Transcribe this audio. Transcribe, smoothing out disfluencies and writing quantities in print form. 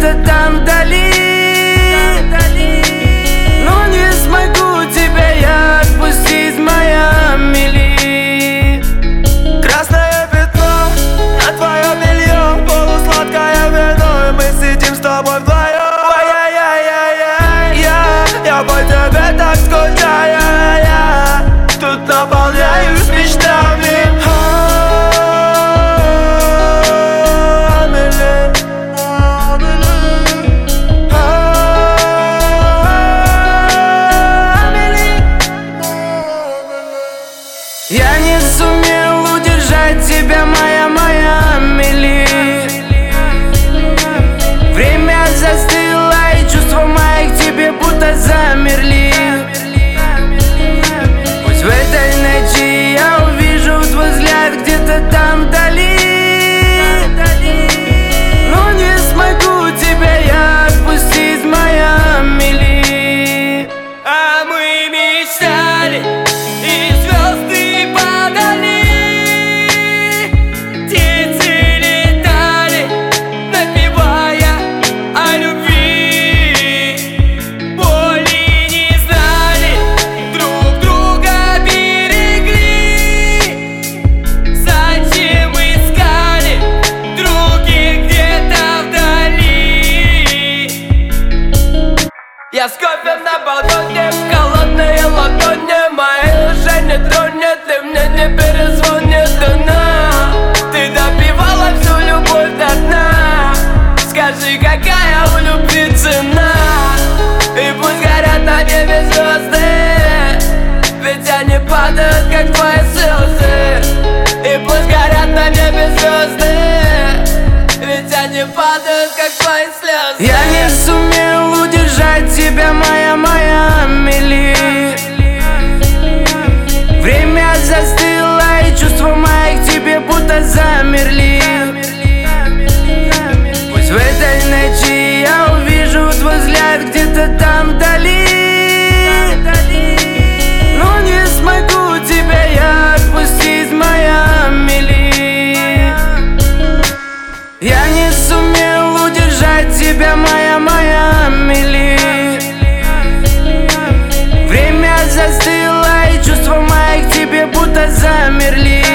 где-то там вдали. Но не смогу тебя я отпустить, моя Амели. Красное пятно на твоем белье, полусладкое вино, и мы сидим с тобой вдвоем. Я по тебе так скучаю, я тут наполняюсь мечтами. Я не сумел удержать тебя, моя Амели. Время застыло, и чувства мои к тебе будто замерли. Пусть в этой ночи я увижу твой взгляд где-то там вдали. Но не смогу тебя я отпустить, моя Амели. А мы мечтали, и звезды падали, птицы летали, напевая о любви. Боли не знали, друг друга берегли. Зачем искали других где-то вдали? Я с кофе на балконе, холодные ладони мои уже не тронет, и мне не перезвонит она. Ты допивала всю любовь до дна. Скажи, какая у любви цена? И пусть горят на небе звезды, ведь они падают, как твои слезы. И пусть горят на небе звезды, ведь они падают, как твои слезы. Я не сумел удержать тебя, моя Амели. Время застыло, и чувства мои к тебе будто замерли. Пусть в этой ночи я увижу твой взгляд где-то там вдали. Но не смогу тебя я отпустить, моя Амели. Я не сумел удержать тебя, моя Амели. Время застыло, и чувства мои к тебе будто замерли.